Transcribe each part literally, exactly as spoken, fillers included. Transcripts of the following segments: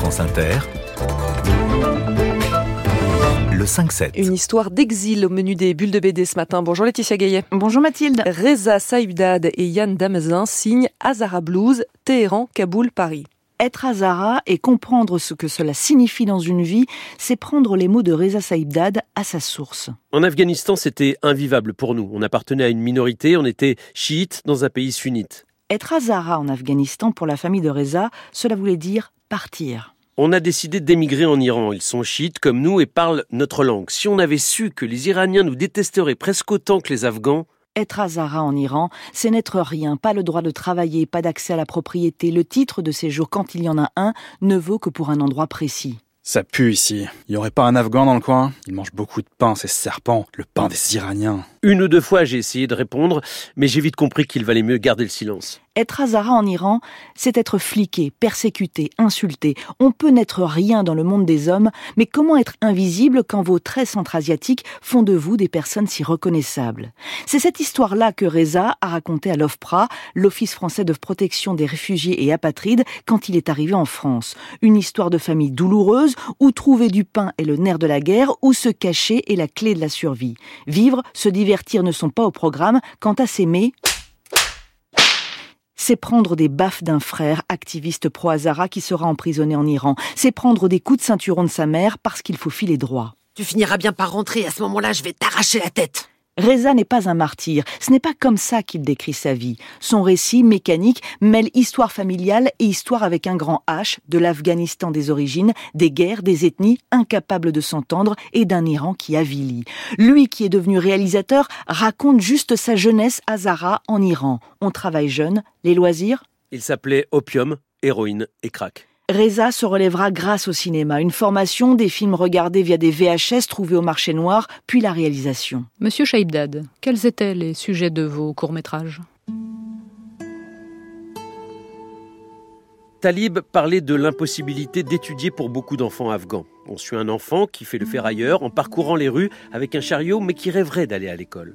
France Inter, le cinq sept. Une histoire d'exil au menu des bulles de B D ce matin. Bonjour Laetitia Gaillet. Bonjour Mathilde. Reza Saïbdad et Yann Damezin signent Hazara Blues, Téhéran, Kaboul, Paris. Être Hazara et comprendre ce que cela signifie dans une vie, c'est prendre les mots de Reza Saïbdad à sa source. En Afghanistan, c'était invivable pour nous. On appartenait à une minorité, on était chiites dans un pays sunnite. Être Hazara en Afghanistan pour la famille de Reza, cela voulait dire partir. On a décidé d'émigrer en Iran. Ils sont chiites comme nous et parlent notre langue. Si on avait su que les Iraniens nous détesteraient presque autant que les Afghans... Être Hazara en Iran, c'est n'être rien, pas le droit de travailler, pas d'accès à la propriété. Le titre de séjour, quand il y en a un, ne vaut que pour un endroit précis. Ça pue ici. Il y aurait pas un Afghan dans le coin? Ils mangent beaucoup de pain, ces serpents. Le pain des Iraniens. Une ou deux fois, j'ai essayé de répondre, mais j'ai vite compris qu'il valait mieux garder le silence. Être Hazara en Iran, c'est être fliqué, persécuté, insulté. On peut n'être rien dans le monde des hommes, mais comment être invisible quand vos traits centra-asiatiques font de vous des personnes si reconnaissables? C'est cette histoire-là que Reza a racontée à l'OFPRA, l'Office français de protection des réfugiés et apatrides, quand il est arrivé en France. Une histoire de famille douloureuse, où trouver du pain est le nerf de la guerre, où se cacher est la clé de la survie. Vivre, se divertir ne sont pas au programme, quant à s'aimer... C'est prendre des baffes d'un frère, activiste pro-Hazara, qui sera emprisonné en Iran. C'est prendre des coups de ceinturon de sa mère parce qu'il faut filer droit. Tu finiras bien par rentrer, à ce moment-là, je vais t'arracher la tête. Reza n'est pas un martyr. Ce n'est pas comme ça qu'il décrit sa vie. Son récit, mécanique, mêle histoire familiale et histoire avec un grand H, de l'Afghanistan des origines, des guerres, des ethnies incapables de s'entendre et d'un Iran qui avilit. Lui qui est devenu réalisateur raconte juste sa jeunesse Hazara en Iran. On travaille jeune, les loisirs? Il s'appelait Opium, héroïne et crack. Reza se relèvera grâce au cinéma, une formation, des films regardés via des V H S trouvés au marché noir, puis la réalisation. Monsieur Saïbdad, quels étaient les sujets de vos courts-métrages ? Talib parlait de l'impossibilité d'étudier pour beaucoup d'enfants afghans. On suit un enfant qui fait le ferrailleur en parcourant les rues avec un chariot mais qui rêverait d'aller à l'école.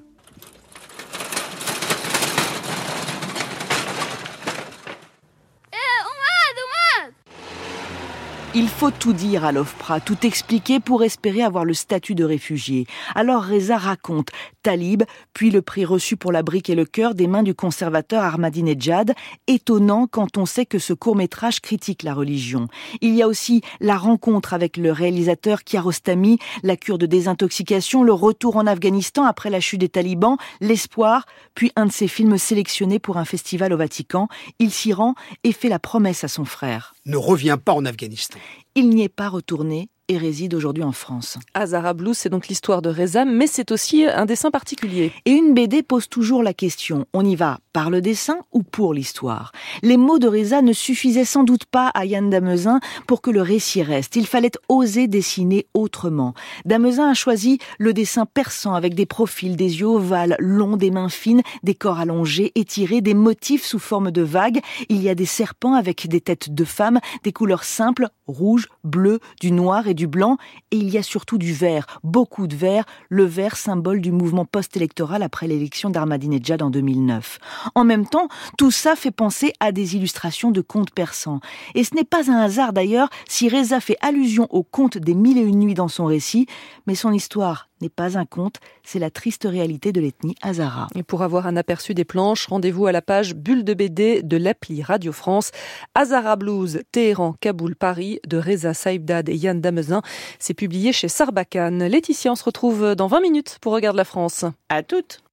Il faut tout dire à l'OFPRA, tout expliquer pour espérer avoir le statut de réfugié. Alors Reza raconte Talib, puis le prix reçu pour la brique et le cœur des mains du conservateur Ahmadinejad. Étonnant quand on sait que ce court-métrage critique la religion. Il y a aussi la rencontre avec le réalisateur Kiarostami, la cure de désintoxication, le retour en Afghanistan après la chute des talibans, l'espoir, puis un de ses films sélectionnés pour un festival au Vatican. Il s'y rend et fait la promesse à son frère. Ne reviens pas en Afghanistan. Il n'y est pas retourné et réside aujourd'hui en France. Hazara Blues, c'est donc l'histoire de Reza, mais c'est aussi un dessin particulier. Et une B D pose toujours la question, on y va par le dessin ou pour l'histoire? Les mots de Reza ne suffisaient sans doute pas à Yann Damezin pour que le récit reste. Il fallait oser dessiner autrement. Damezin a choisi le dessin perçant avec des profils, des yeux ovales, longs, des mains fines, des corps allongés, étirés, des motifs sous forme de vagues. Il y a des serpents avec des têtes de femmes, des couleurs simples, rouge, bleu, du noir et du blanc, et il y a surtout du vert, beaucoup de vert, le vert symbole du mouvement post-électoral après l'élection d'Ahmadinejad en deux mille neuf. En même temps, tout ça fait penser à des illustrations de contes persans. Et ce n'est pas un hasard d'ailleurs si Reza fait allusion au conte des mille et une nuits dans son récit, mais son histoire n'est pas un conte, c'est la triste réalité de l'ethnie Hazara. Et pour avoir un aperçu des planches, rendez-vous à la page Bulle de B D de l'appli Radio France. Hazara Blues, Téhéran, Kaboul, Paris, de Reza Saïbdad et Yann Damezin. C'est publié chez Sarbacane. Laetitia, on se retrouve dans vingt minutes pour Regarde la France. À toutes.